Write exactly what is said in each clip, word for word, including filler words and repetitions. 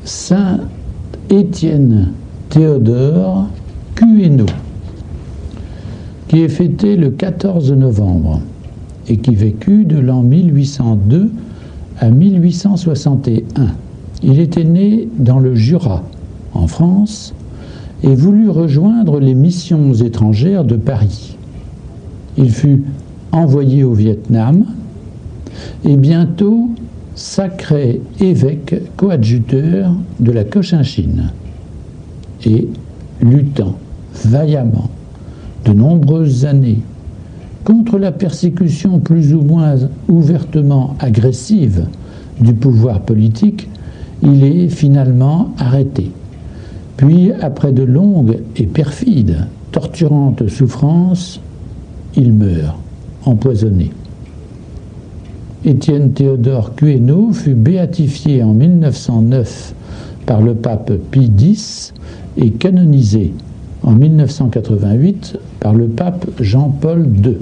Saint Étienne Théodore Quénot, qui est fêté le quatorze novembre et qui vécut de l'an mille huit cent deux à mille huit cent soixante et un. Il était né dans le Jura, en France, et voulut rejoindre les missions étrangères de Paris. Il fut envoyé au Vietnam et bientôt sacré évêque coadjuteur de la Cochinchine et luttant vaillamment de nombreuses années contre la persécution plus ou moins ouvertement agressive du pouvoir politique, il est finalement arrêté. Puis, après de longues et perfides, torturantes souffrances, il meurt, empoisonné. Étienne Théodore Quénot fut béatifié en mille neuf cent neuf par le pape Pie X et canonisé en mille neuf cent quatre-vingt-huit par le pape Jean-Paul deux.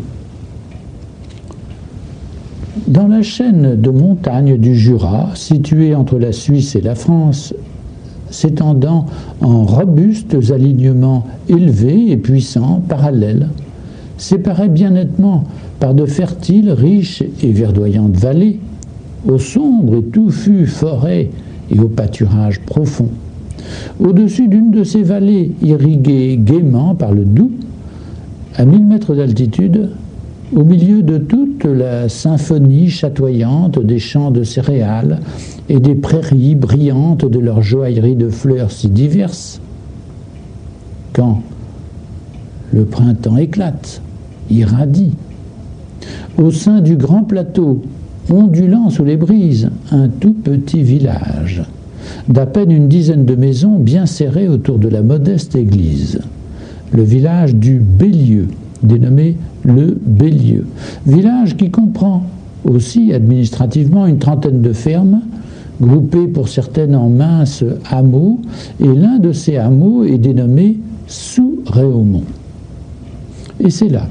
Dans la chaîne de montagnes du Jura, située entre la Suisse et la France, s'étendant en robustes alignements élevés et puissants, parallèles, séparés bien nettement par de fertiles, riches et verdoyantes vallées, aux sombres et touffues forêts et aux pâturages profonds. Au-dessus d'une de ces vallées, irriguées gaiement par le Doubs, à mille mètres d'altitude, au milieu de toute la symphonie chatoyante des champs de céréales et des prairies brillantes de leur joaillerie de fleurs si diverses, quand le printemps éclate, irradie, au sein du grand plateau, ondulant sous les brises, un tout petit village, d'à peine une dizaine de maisons bien serrées autour de la modeste église, le village du Bélieu, dénommé le Bélieu, village qui comprend aussi administrativement une trentaine de fermes, groupées pour certaines en minces hameaux, et l'un de ces hameaux est dénommé Sous-Réaumont. Et c'est là,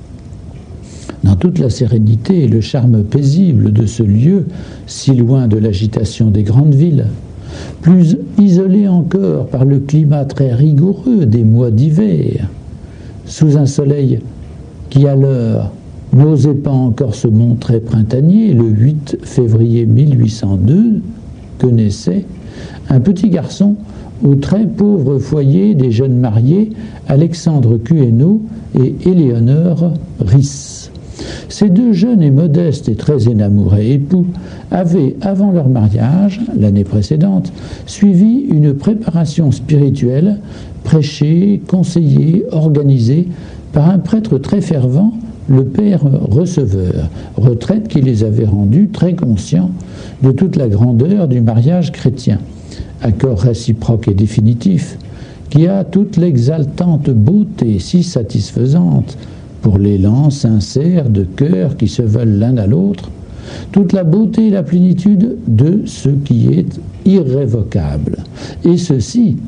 dans toute la sérénité et le charme paisible de ce lieu, si loin de l'agitation des grandes villes, plus isolé encore par le climat très rigoureux des mois d'hiver, sous un soleil qui alors n'osait pas encore se montrer printanier, le huit février mille huit cent deux, que naissait un petit garçon au très pauvre foyer des jeunes mariés Alexandre Quénot et Éléonore Ris. Ces deux jeunes et modestes et très énamourés époux avaient, avant leur mariage, l'année précédente, suivi une préparation spirituelle, prêchée, conseillée, organisée par un prêtre très fervent, le père Receveur, retraite qui les avait rendus très conscients de toute la grandeur du mariage chrétien, accord réciproque et définitif, qui a toute l'exaltante beauté si satisfaisante pour l'élan sincère de cœurs qui se veulent l'un à l'autre, toute la beauté et la plénitude de ce qui est irrévocable, et ceci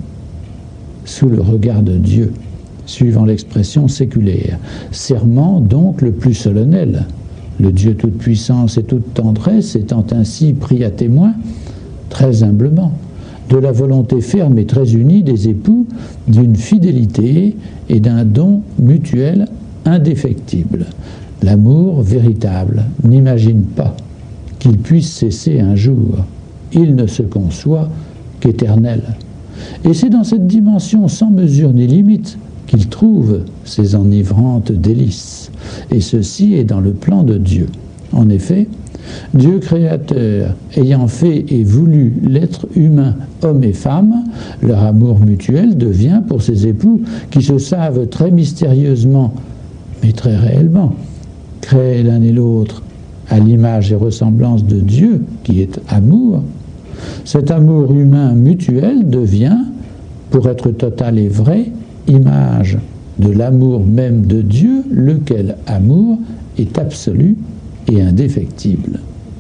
sous le regard de Dieu, suivant l'expression séculaire. Serment donc le plus solennel, le Dieu toute puissance et toute tendresse étant ainsi pris à témoin, très humblement, de la volonté ferme et très unie des époux, d'une fidélité et d'un don mutuel indéfectible. L'amour véritable n'imagine pas qu'il puisse cesser un jour. Il ne se conçoit qu'éternel. Et c'est dans cette dimension sans mesure ni limite qu'il trouve ses enivrantes délices. Et ceci est dans le plan de Dieu. En effet, Dieu créateur, ayant fait et voulu l'être humain, homme et femme, leur amour mutuel devient pour ces époux qui se savent très mystérieusement, mais très réellement, créés l'un et l'autre à l'image et ressemblance de Dieu, qui est amour. Cet amour humain mutuel devient, pour être total et vrai, image de l'amour même de Dieu, lequel amour est absolu et indéfectible.